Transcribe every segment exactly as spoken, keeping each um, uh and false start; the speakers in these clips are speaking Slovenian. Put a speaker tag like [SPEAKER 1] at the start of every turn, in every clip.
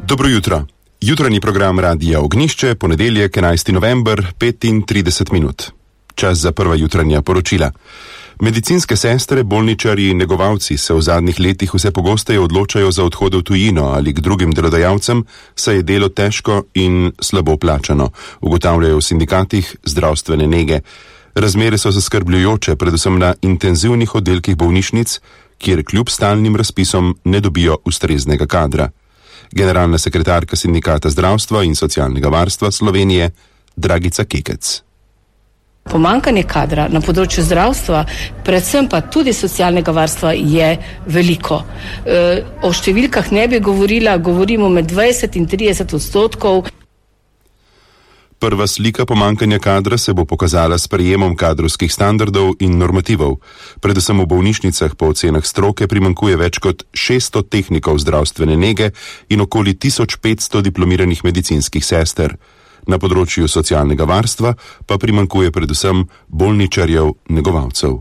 [SPEAKER 1] Dobro jutro. Jutranji program Radia Ognišče, ponedeljek, enajsti november, petintrideset minut. Čas za prva jutranja poročila. Medicinske sestre, bolničarji in negovalci se v zadnjih letih vse pogosteje odločajo za odhode v tujino ali k drugim delodajalcem, saj je delo težko in slabo plačano, ugotavljajo v sindikatih zdravstvene nege. Razmere so zaskrbljujoče, predvsem na intenzivnih oddelkih bolnišnic, kjer kljub stalnim razpisom ne dobijo ustreznega kadra. Generalna sekretarka Sindikata zdravstva in socialnega varstva Slovenije, Dragica Kekec.
[SPEAKER 2] Pomanjkanje kadra na področju zdravstva, predvsem pa tudi socialnega varstva, je veliko. E, o številkah ne bi govorila, govorimo med dvajset in trideset odstotkov.
[SPEAKER 1] Prva slika pomanjkanja kadra se bo pokazala s prejemom kadrovskih standardov in normativov. Predvsem v bolnišnicah po ocenah stroke primanjkuje več kot šeststo tehnikov zdravstvene nege in okoli tisoč petsto diplomiranih medicinskih sester. Na področju socialnega varstva pa primanjkuje predvsem bolničarjev negovalcev.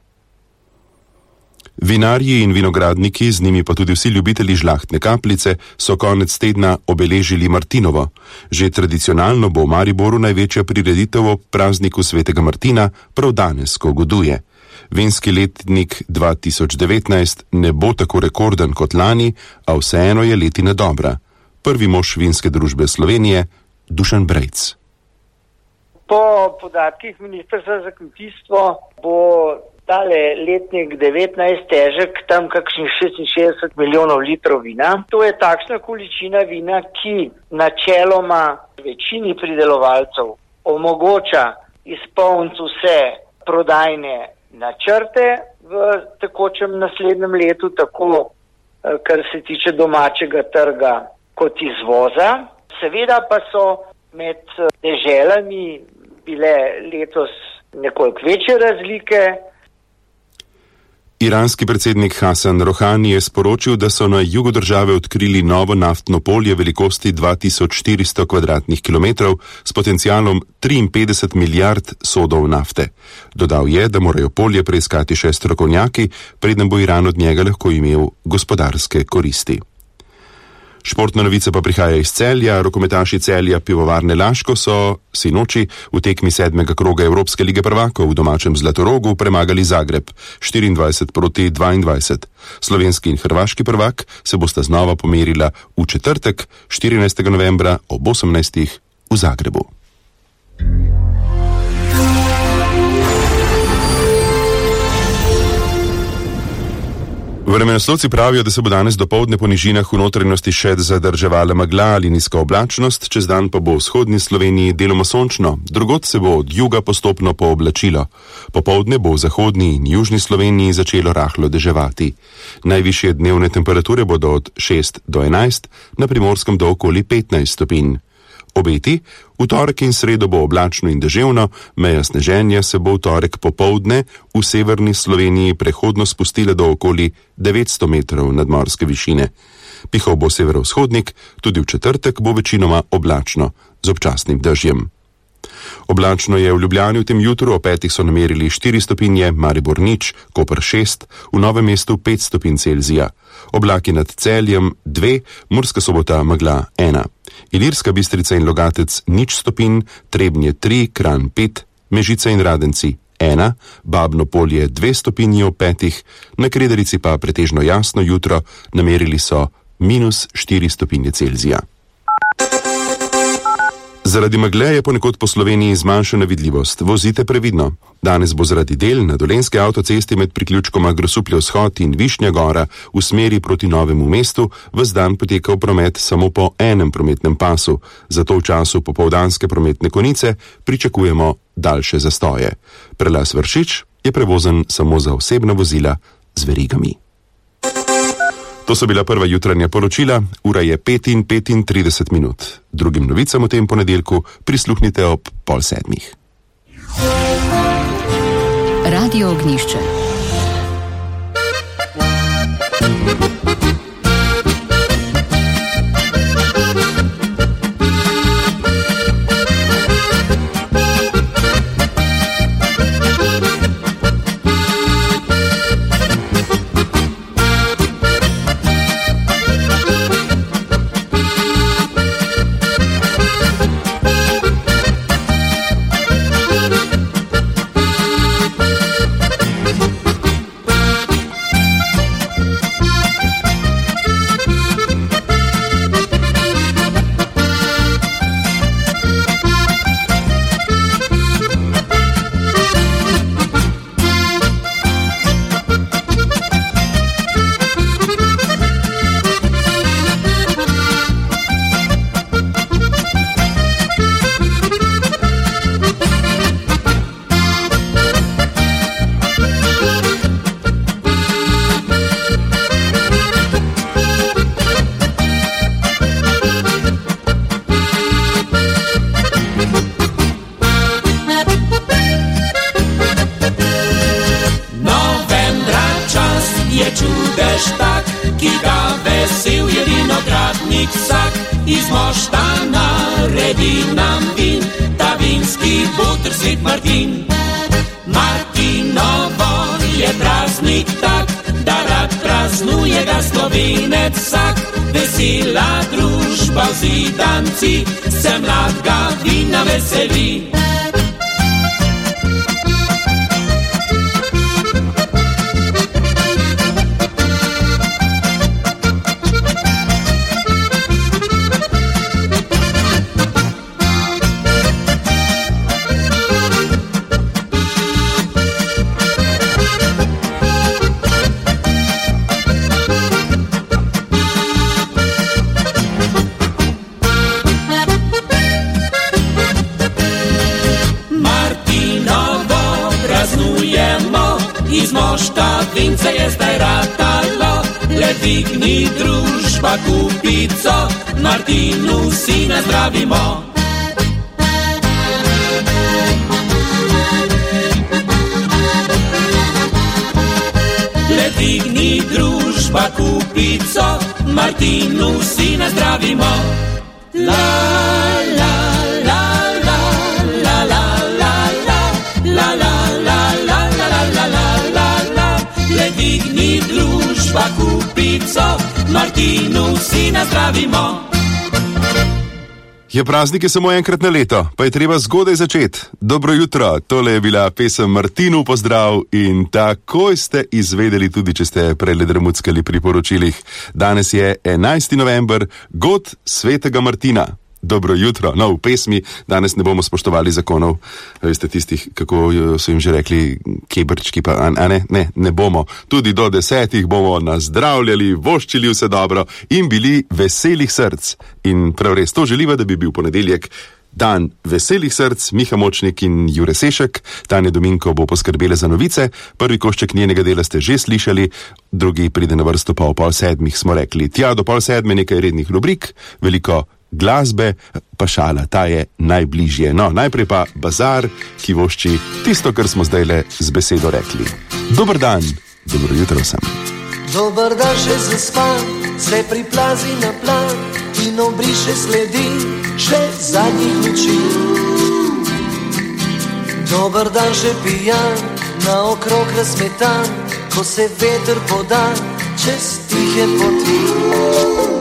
[SPEAKER 1] Vinarji in vinogradniki, z njimi pa tudi vsi ljubitelji žlahtne kapljice, so konec tedna obeležili Martinovo. Že tradicionalno bo v Mariboru največja prireditev ob prazniku svetega Martina prav danes, ko goduje. Vinski letnik dva tisoč devetnajst ne bo tako rekorden kot lani, a vseeno je letina dobra. Prvi mož vinske družbe Slovenije, Dušan Brejc.
[SPEAKER 3] Po podatkih Ministrstva za kmetijstvo bo tale letnik devetnajst težek tam kakšnih šestinšestdeset milijonov litrov vina. To je takšna količina vina, ki načeloma večini pridelovalcev omogoča izpolniti vse prodajne načrte v tekočem naslednjem letu, tako kar se tiče domačega trga kot izvoza. Seveda pa so med deželami bile letos nekoliko večje razlike.
[SPEAKER 1] Iranski predsednik Hasan Rohani je sporočil, da so na jugu države odkrili novo naftno polje velikosti dva tisoč štiristo kvadratnih kilometrov s potencialom triinpetdeset milijard sodov nafte. Dodal je, da morajo polje preiskati še strokovnjaki, preden bo Iran od njega lahko imel gospodarske koristi. Športna novica pa prihaja iz Celja. Rokometaši Celja Pivovarne Laško so sinoči v tekmi sedmega kroga Evropske lige prvakov v domačem Zlatorogu premagali Zagreb štiriindvajset proti dvaindvajset. Slovenski in hrvaški prvak se bosta znova pomerila v četrtek, štirinajstega novembra ob osemnajstih v Zagrebu. Vremenoslovci pravijo, da se bo danes dopoldne po nižinah v notranjosti še zadrževala megla ali nizka oblačnost, čez dan pa bo v vzhodni Sloveniji deloma sončno, drugod se bo od juga postopno pooblačilo. Popoldne bo v zahodni in južni Sloveniji začelo rahlo deževati. Najvišje dnevne temperature bodo od šest do enajst, na Primorskem do okoli petnajst stopinj. Obeti, v torek in sredo bo oblačno in deževno, meja sneženja se bo v torek popoldne v severni Sloveniji prehodno spustila do okoli devetsto metrov nadmorske višine. Pihal bo severovzhodnik, tudi v četrtek bo večinoma oblačno, z občasnim dežjem. Oblačno je v Ljubljani v tem jutru, o petih so namerili štiri stopinje, Maribor nič, Koper šest, v Novem mestu pet stopinj Celzija. Oblaki nad Celjem dve, Murska Sobota megla ena. Ilirska Bistrica in Logatec nič stopinj, Trebnje tri, Kranj pet, Mežica in Radenci ena, Babno Polje dve stopinji ob petih, na Kredarici pa pretežno jasno jutro, namerili so minus štiri stopinje Celzija. Zaradi megle je ponekod po Sloveniji zmanjšana vidljivost. Vozite previdno. Danes bo zaradi del na Dolenjski avtocesti med priključkoma Grosuplje vzhod in Višnja Gora v smeri proti Novemu mestu ves dan potekal promet samo po enem prometnem pasu. Zato v času popoldanske prometne konice pričakujemo daljše zastoje. Prelaz Vršič je prevozen samo za osebna vozila z verigami. To so bila prva jutranja poročila, ura je pet in petintrideset minut. Drugim novicam v tem ponedeljku prisluhnite ob pol sedmih.
[SPEAKER 4] Radio Ognišče.
[SPEAKER 5] iz mošta naredi nam vin, ta vinski butr Svet Martin. Martinovo je praznik tak, da rad praznuje ga Slovenec vsak. Vesela družba v zidanci se mladega vina veseli. Iz mošta vince je zdaj ratalo, le dvigni družba kupico, Martinu sina zdravimo. Le dvigni družba kupico, Martinu sina zdravimo. La, la, la, la, la, la, la, la, la, la. Dvigni družba kupico, Martinu sina zdravimo.
[SPEAKER 1] Je praznik je samo enkrat na leto, pa je treba zgodaj začeti. Dobro jutro, tole je bila pesem Martinu pozdrav in takoj ste izvedeli, tudi če ste prele drmuckali pri poročilih. Danes je enajsti november, god svetega Martina. Dobro jutro. No, v pesmi danes ne bomo spoštovali zakonov, veste tistih, kako so jim že rekli, kebrčki, pa a ne, ne, ne bomo. Tudi do desetih bomo nazdravljali, voščili vse dobro in bili veselih src. In prav res, to želiva, da bi bil ponedeljek dan veselih src. Miha Močnik in Jure Sešek, Tanja Dominko bo poskrbela za novice, prvi košček njenega dela ste že slišali, drugi pride na vrsto pa o pol sedmih, smo rekli. Tja, do pol sedme nekaj rednih rubrik, veliko glasbe, pa šala, ta je najbližje. No, najprej pa bazar, ki vošči tisto, kar smo zdajle z besedo rekli. Dober dan, dobro jutro vsem.
[SPEAKER 6] Dober dan še zaspan, se priplazi na plan in obriše sledi še zadnjih noči. Dober dan še pijan, na okrog razmetan, ko se veter poda čez tihe poti.